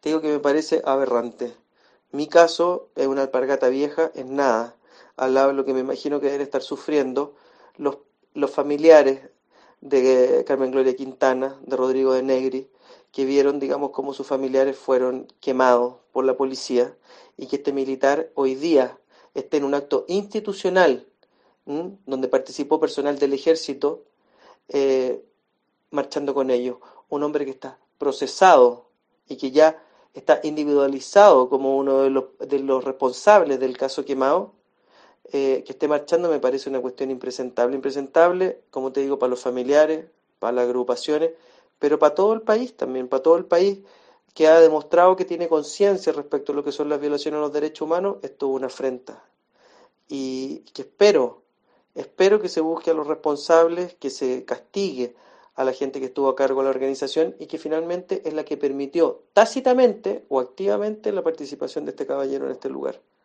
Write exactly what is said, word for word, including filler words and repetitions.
te digo que me parece aberrante. Mi caso es una alpargata vieja, es nada, al lado de lo que me imagino que deben estar sufriendo los, los familiares de Carmen Gloria Quintana, de Rodrigo de Negri, que vieron, digamos, cómo sus familiares fueron quemados por la policía y que este militar hoy día esté en un acto institucional, ¿m? Donde participó personal del ejército, eh, marchando con ellos. Un hombre que está procesado y que ya está individualizado como uno de los, de los responsables del caso quemado, eh, que esté marchando me parece una cuestión impresentable. Impresentable, como te digo, para los familiares, para las agrupaciones, pero para todo el país también, para todo el país que ha demostrado que tiene conciencia respecto a lo que son las violaciones a los derechos humanos. Esto es una afrenta. Y que espero, espero que se busque a los responsables, que se castigue a la gente que estuvo a cargo de la organización y que finalmente es la que permitió tácitamente o activamente la participación de este caballero en este lugar.